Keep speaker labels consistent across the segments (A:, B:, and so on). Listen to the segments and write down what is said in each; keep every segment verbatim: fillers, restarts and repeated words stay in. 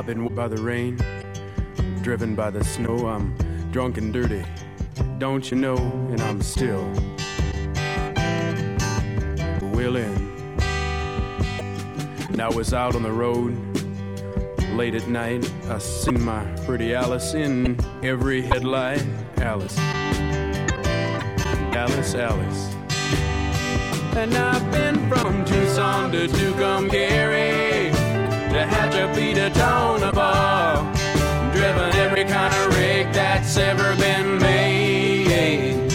A: I've been by the rain, driven by the snow. I'm drunk and dirty, don't you know? And I'm still willing. And I was out on the road late at night. I seen my pretty Alice in every headlight. Alice, Alice, Alice. And I've been from Tucson to Tucumcari, to Tehachapi to Tonopah, driven every kind of rig that's ever been made,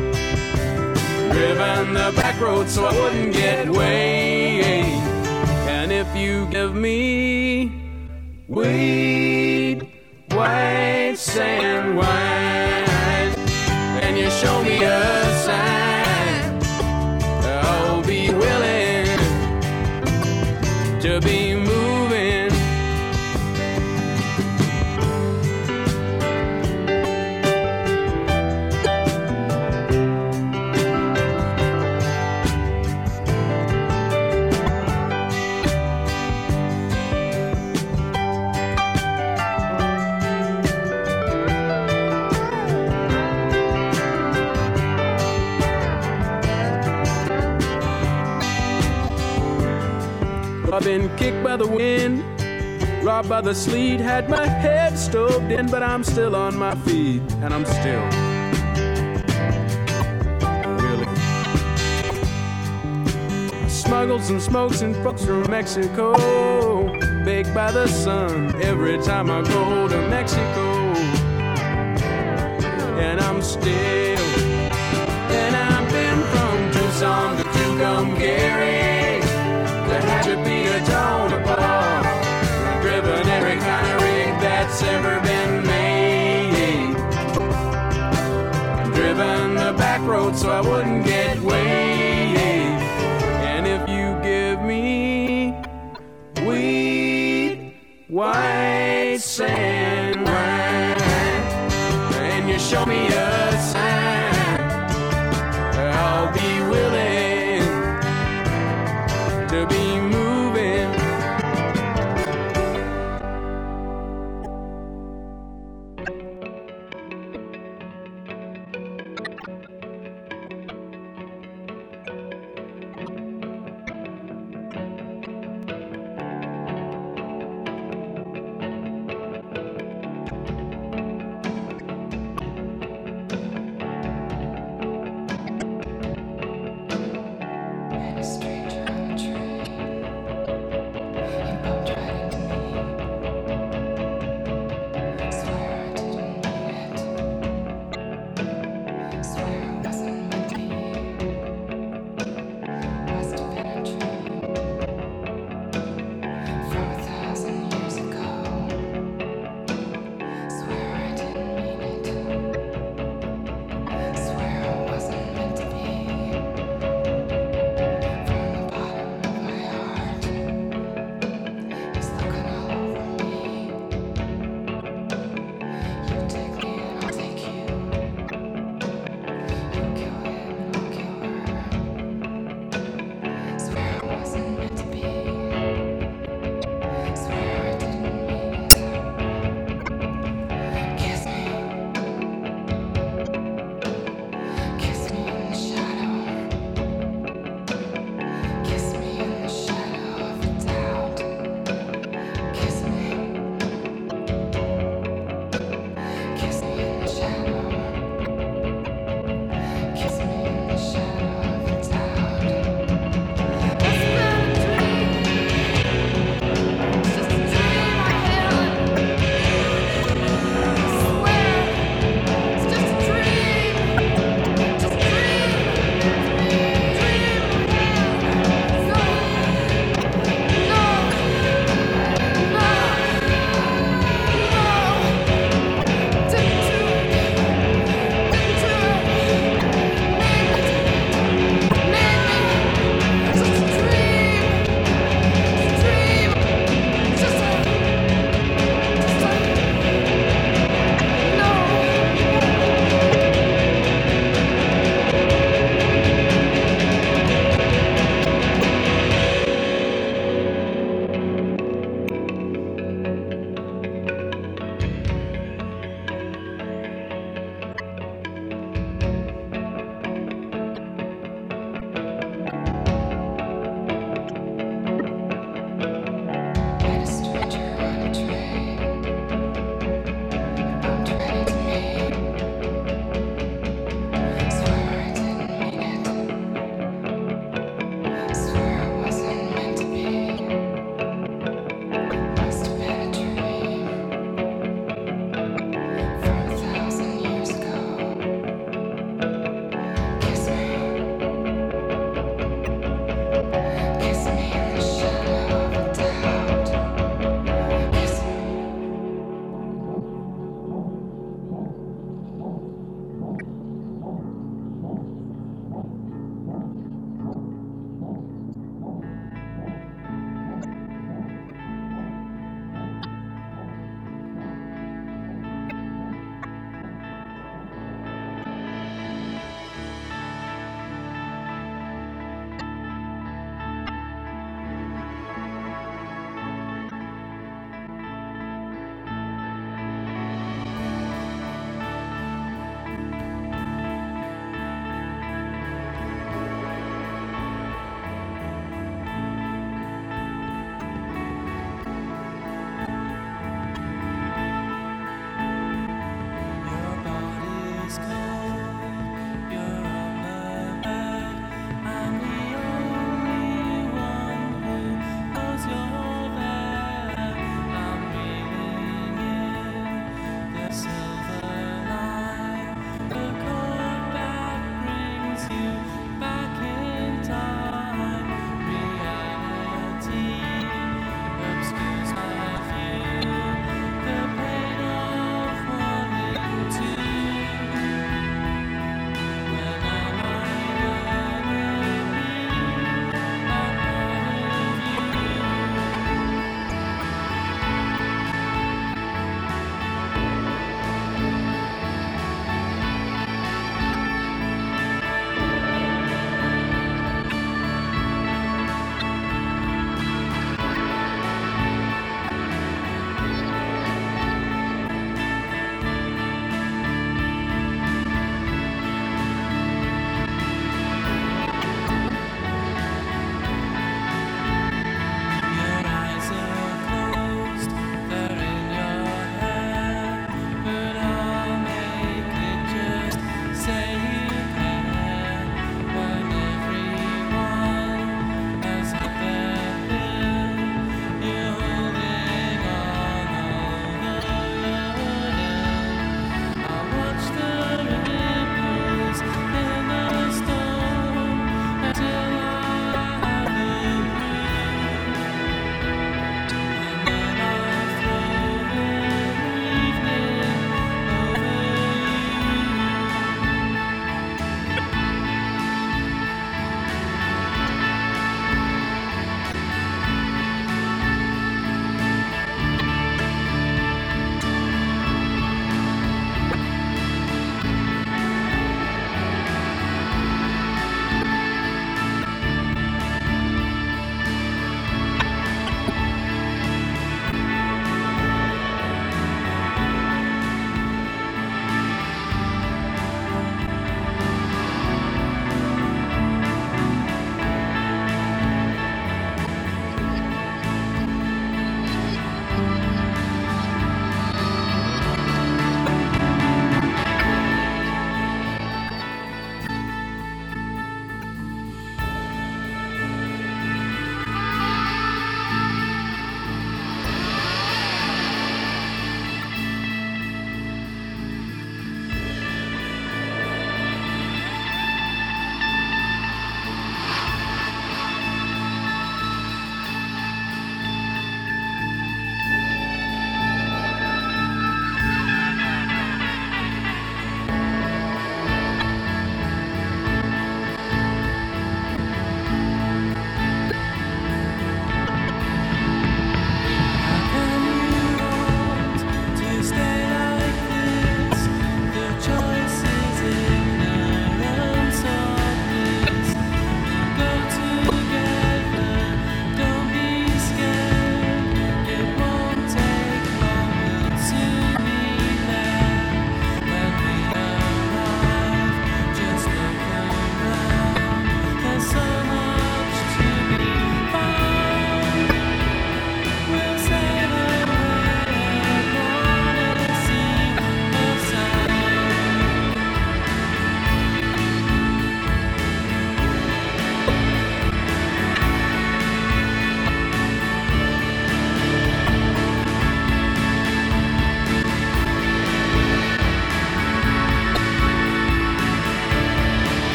A: driven the back road so I wouldn't get weighed. And if you give me weed, white sand wine, and you show me a sign, I'll be willing to be moving. I've been kicked by the wind, robbed by the sleet, had my head stoved in, but I'm still on my feet, and I'm still really. I smuggled some smokes and folks from Mexico, baked by the sun every time I go to Mexico, and I'm still, and I've been from Tucson to Tucumcari, Tehachapi to Tonopah, driven every kind of rig that's ever been made, driven the back road so I wouldn't get weighed. And if you give me weed, white sand wine, and you show me a sign, I'll be willing to be moving.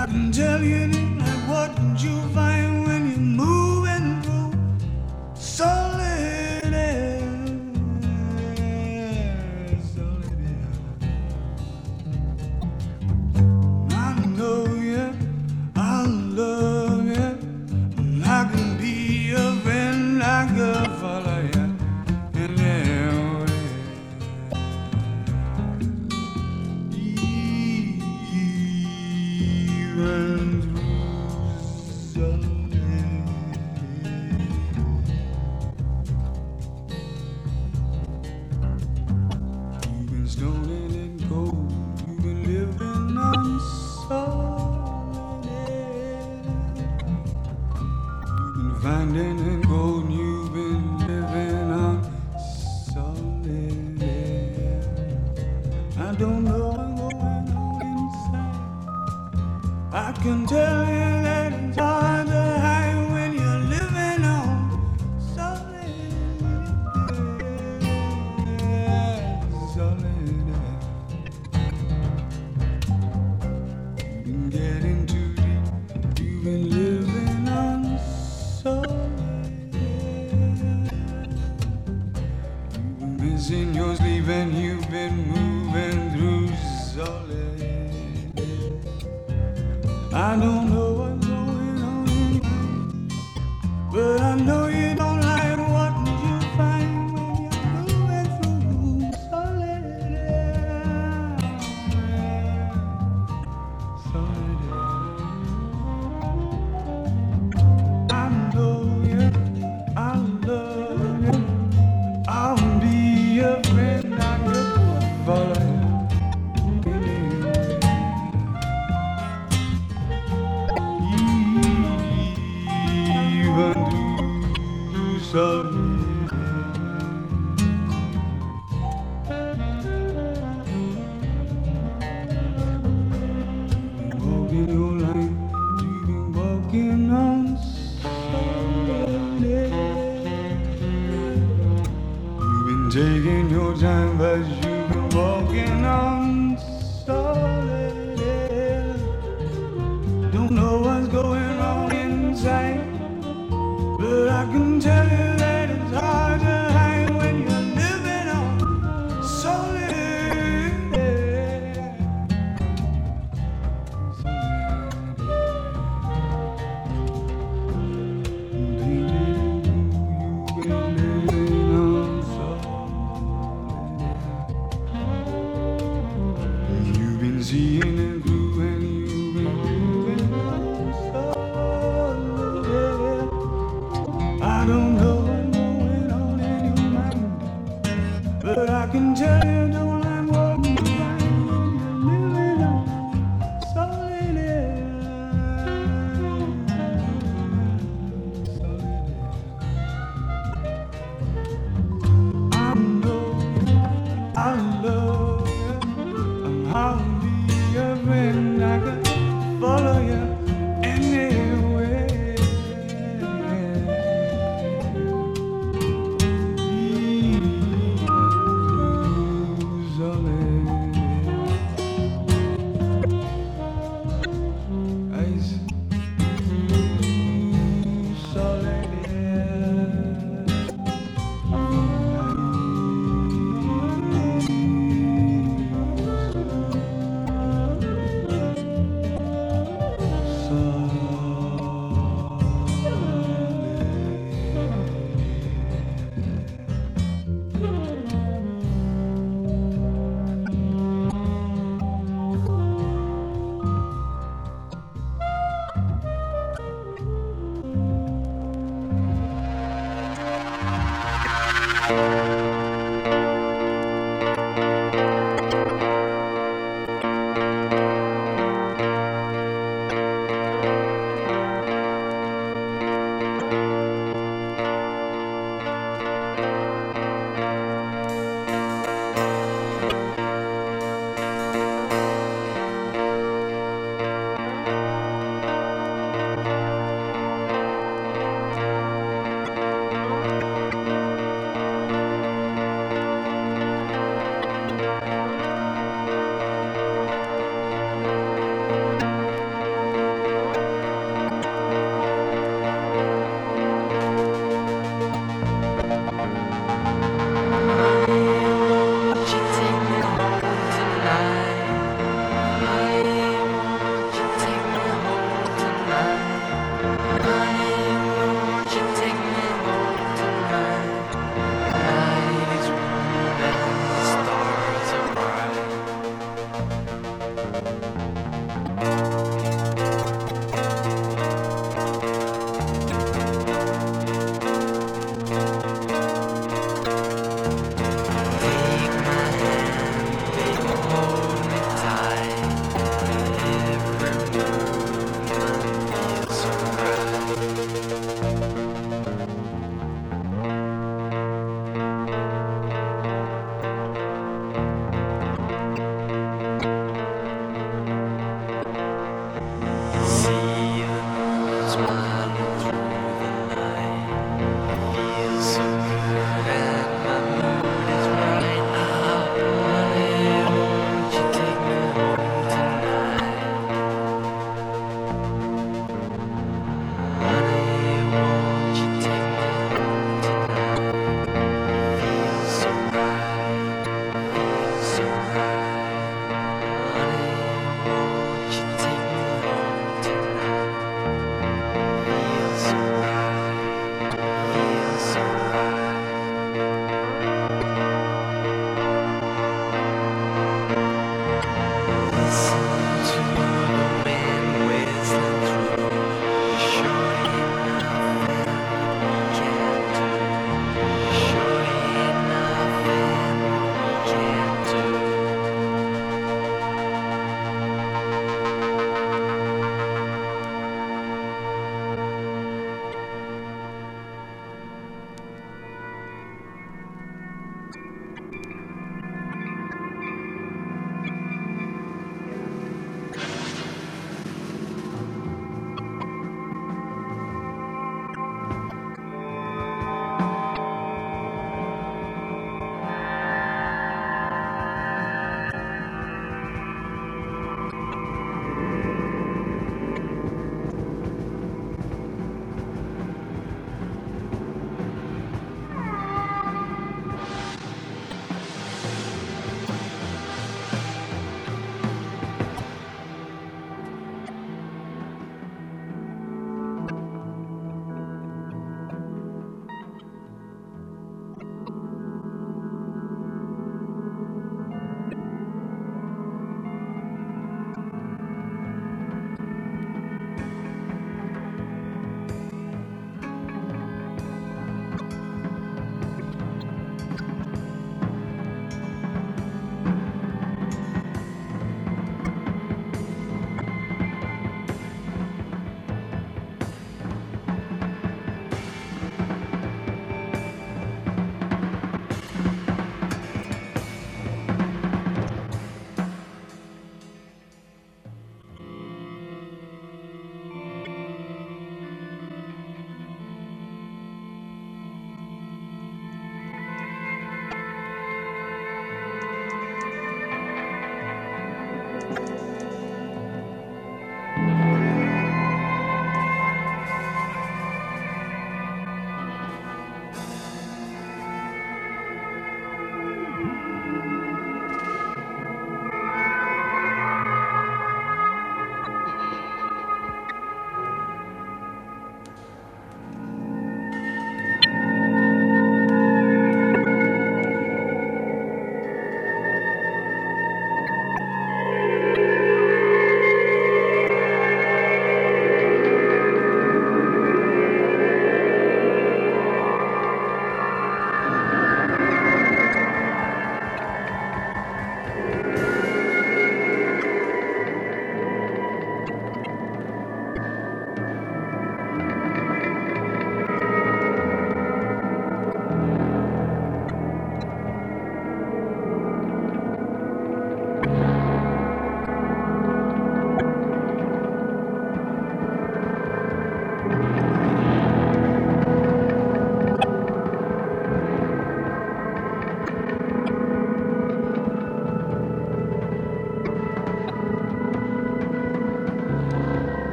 A: I can tell you like what you find when you're moving through solid air, solid air. I know you, I love you, and I can be a friend, I can follow you in there. Finding and gold, you've been living on solid air. I don't know what's going on inside. I can tell you that it's hard to hide when you're living on solid air, solid air. You've been getting too deep, you've been living on solid air. You've been missing your sleep and you've been moving through solid air. I don't know what's going on in you, but I know you don't like what you find when you're moving through solid air, solid air. I know you, I love you, I'll be a friend, I can follow you. Walking your line, you've been walking on solid air. You've been taking your time, but you've been walking on solid air. Don't know what's going on inside, but I can tell you that it's hard to hide when you're living on solid air. You've been living on solid air. You've been seeing it through and you've been living on solid air. I don't know what's going on in your mind, but I can tell you don't like what you find when you're living on solid air, solid air. I know I love you, and I'll be your friend, I can follow you anywhere.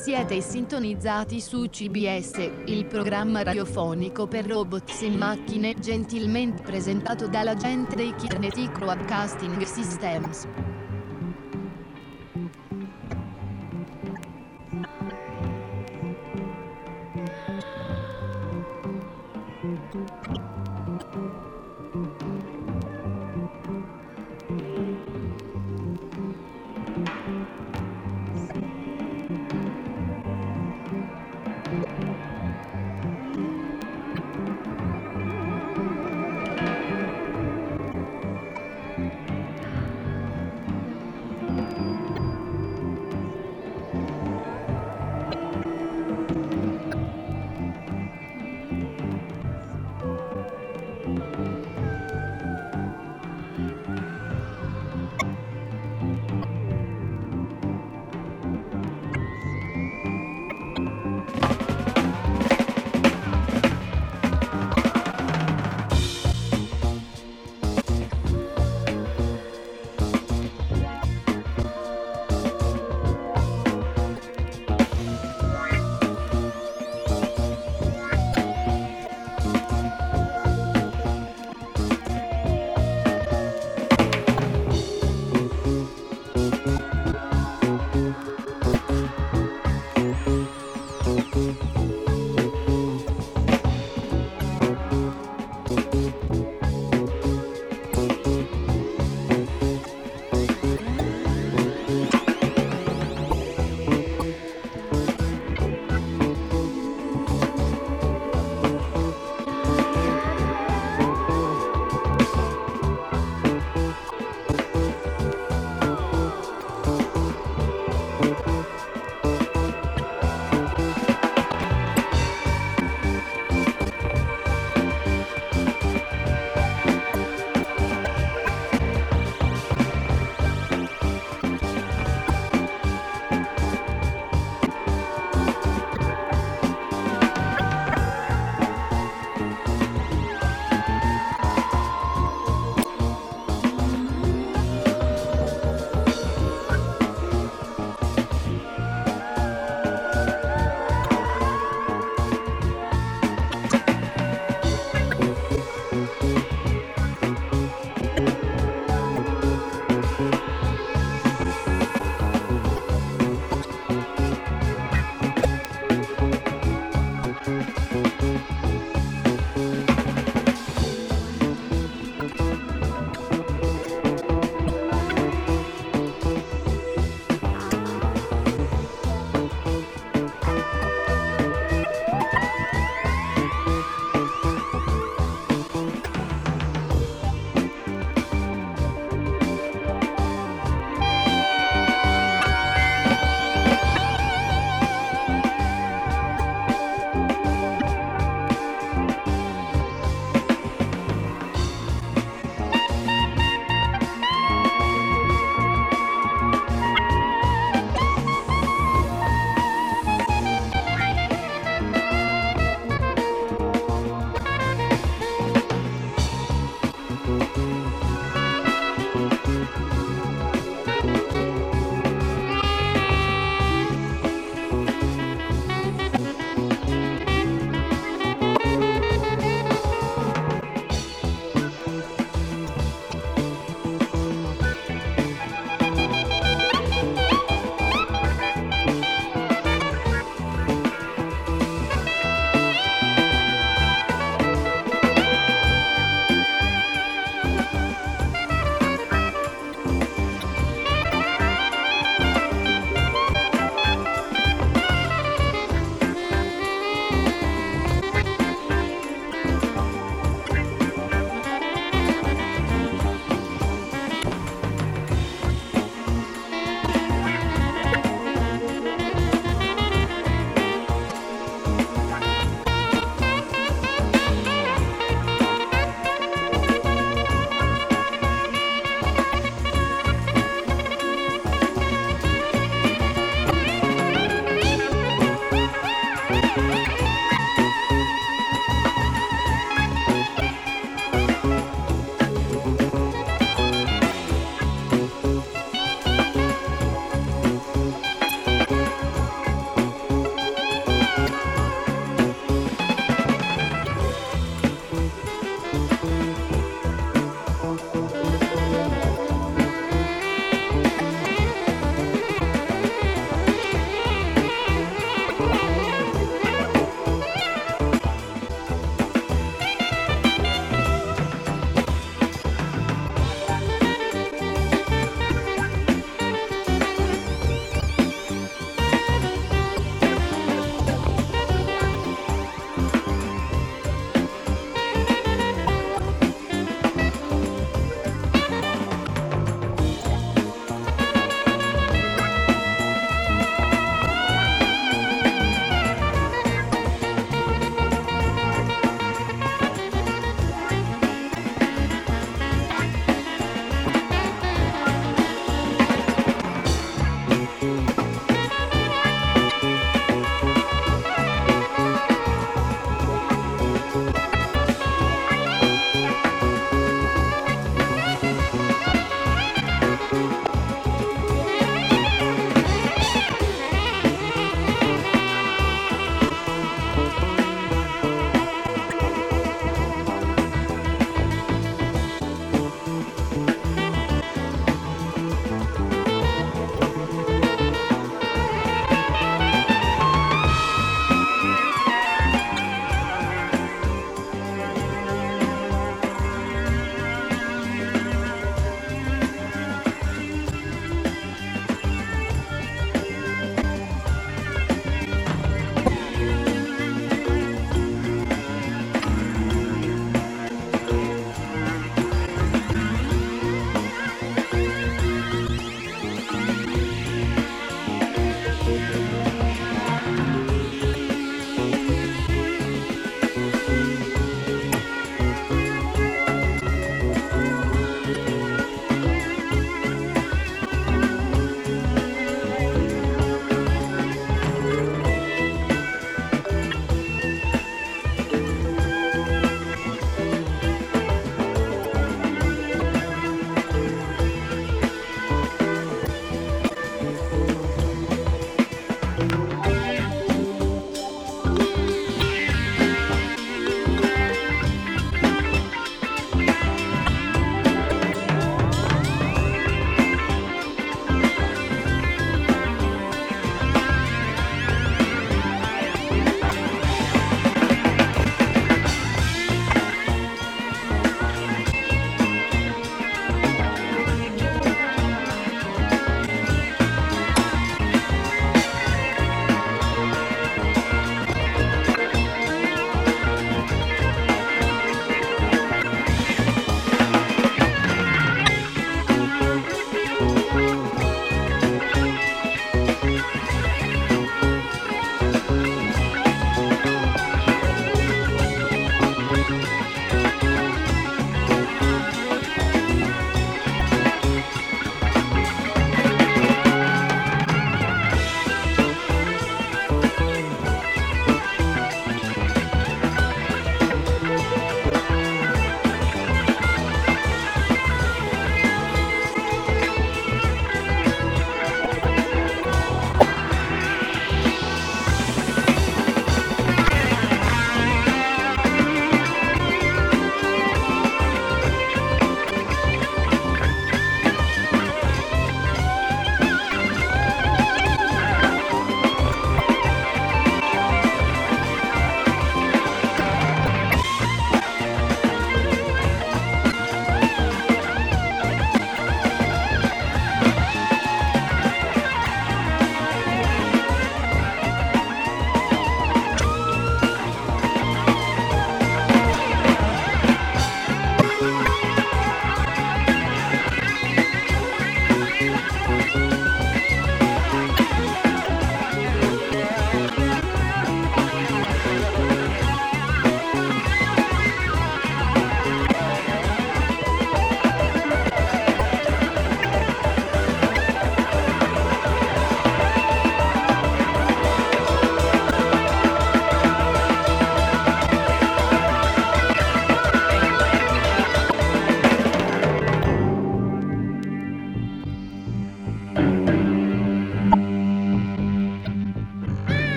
B: Siete sintonizzati su C B S, il programma radiofonico per robots e macchine, gentilmente presentato dalla gente dei Kinetic Broadcasting Systems.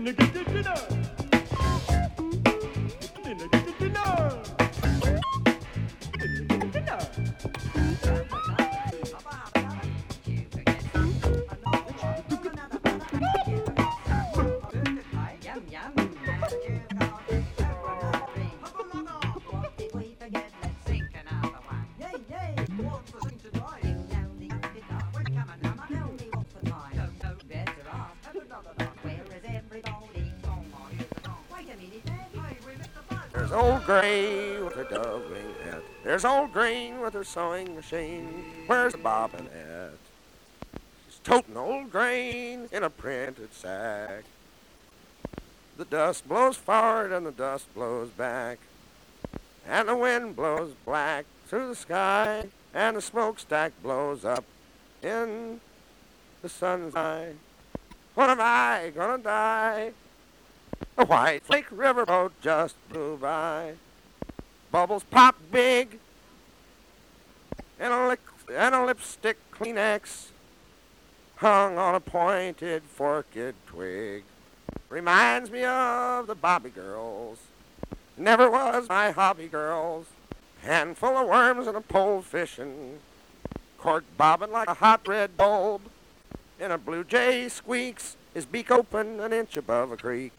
C: There's old Gray with her dove-wing hat. There's old Green with her sewing machine. Where's the bobbin at? She's toting old Grain in a printed sack. The dust blows forward and the dust blows back. And the wind blows black through the sky. And the smokestack blows up in the sun's eye. When am I gonna die? A white flake riverboat just blew by. Bubbles pop big. And a, lick, and a lipstick Kleenex hung on a pointed forked twig. Reminds me of the Bobby girls. Never was my hobby girls. Handful of worms and a pole fishing. Cork bobbing like a hot red bulb. And a blue jay squeaks, his beak open an inch above a creek.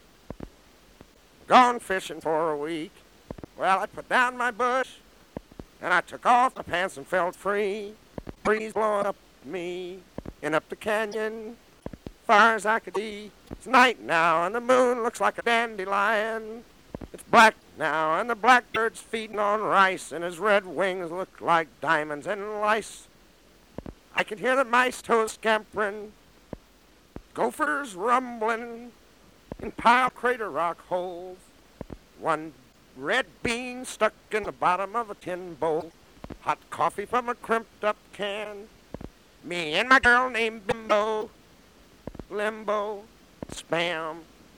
C: Gone fishing for a week. Well, I put down my bush, and I took off my pants and felt free. Breeze blowing up me, and up the canyon, far as I could see. It's night now, and the moon looks like a dandelion. It's black now, and the blackbird's feeding on rice, and his red wings look like diamonds and lice. I can hear the mice toes scampering, gophers rumbling in pile crater rock holes. One red bean stuck in the bottom of a tin bowl. Hot coffee from a crimped up can. Me and my girl named Bimbo, Limbo, Spam.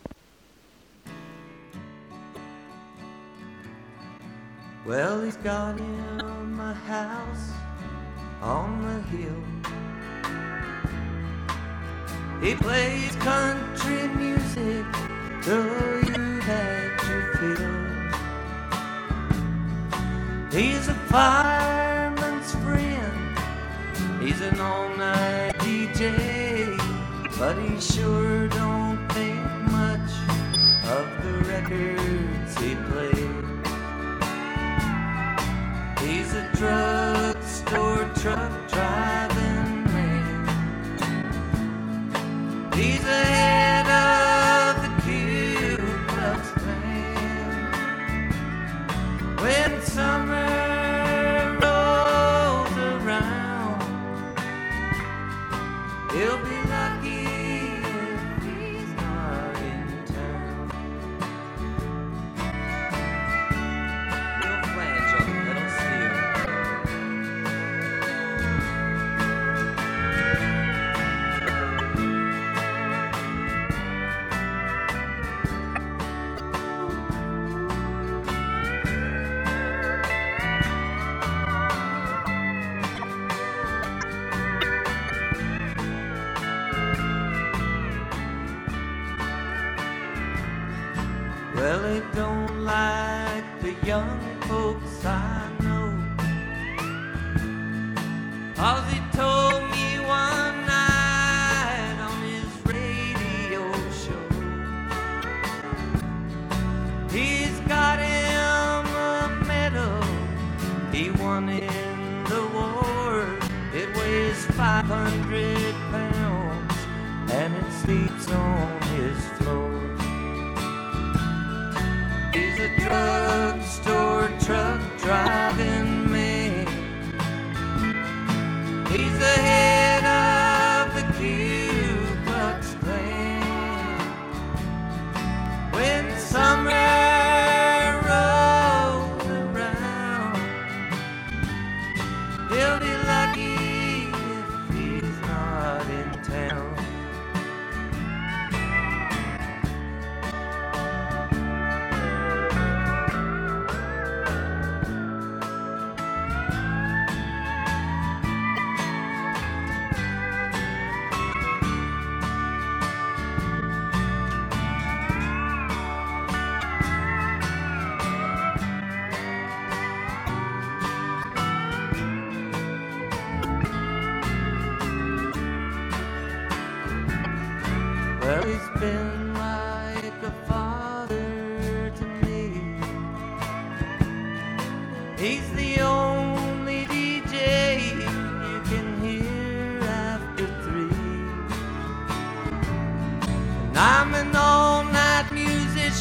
D: Well, he's got him a house on the hill. He plays country music till you had your fill. He's a fireman's friend. He's an all-night D J, but he sure don't think much of the records he plays. He's a drugstore truck driving man. He's the head of the Ku Klux Klan. When summer rolls around, he'll be lucky if he's not in town. Real flange on the pedal steel. Well, they don't like the young folks I know. 'Cause he told me one night on his radio show, he's got him a medal he won in the war. It weighs five hundred pounds and it sleeps on his floor. He's a drugstore truck driving man. He's the head of the Ku Klux Klan. When summer rolls around, he'll be lucky if he's not in town.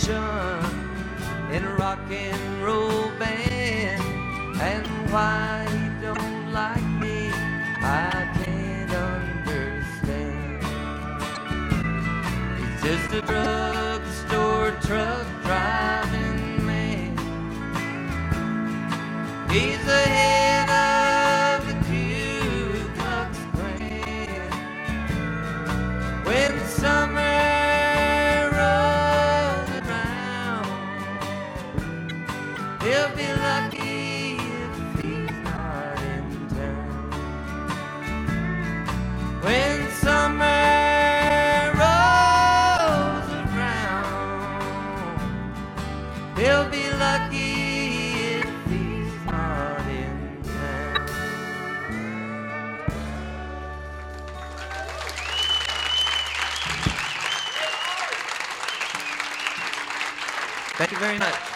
D: musician in a rock and roll band. And why he don't like me, I can't understand. He's just a drugstore truck driving man. He's the head of the Ku Klux Klan. When summer rolls around, he'll be lucky if he's not in town. When summer rolls around, he'll be lucky if he's not in town. Thank you very much.